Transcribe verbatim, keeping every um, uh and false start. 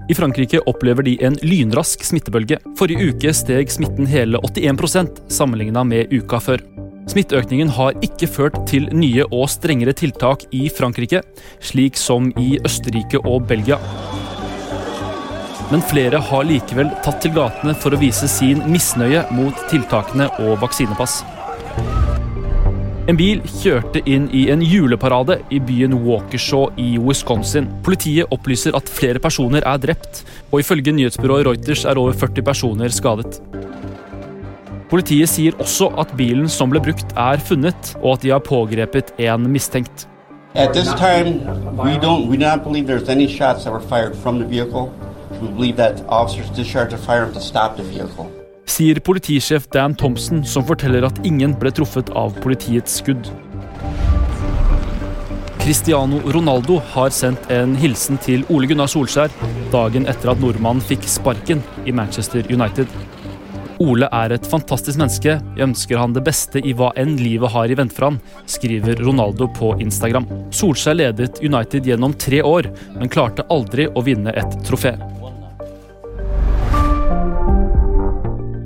I Frankrike opplever de en lynrask smittebølge. Forrige uke steg smitten hele åttien prosent sammenlignet med uka før. Smitteøkningen har ikke ført til nye og strengere tiltak i Frankrike, slik som i Østerrike og Belgia. Men flere har likevel tatt til gatene for å vise sin misnøye mot tiltakene og vaksinepass. En bil kjørte inn i en juleparade i byen Waukesha i Wisconsin. Politiet opplyser at flere personer er drept, og ifølge nyhetsbyrået Reuters er over førti personer skadet. Politiet sier også at bilen som ble brukt er funnet, og at de har pågrepet en mistenkt. At this time, we don't we do not believe there's any shots that were fired from the vehicle. We believe that officers discharged a firearm to stop the vehicle. Sier politisjef Dan Thompson, som forteller at ingen ble truffet av politiets skudd. Cristiano Ronaldo har sendt en hilsen til Ole Gunnar Solskjær dagen etter at nordmannen fikk sparken i Manchester United. Ole er et fantastisk menneske, jeg ønsker han det beste i hva enn livet har i vent for han, skriver Ronaldo på Instagram. Solskjær ledet United gjennom tre år, men klarte aldri å vinne et trofé.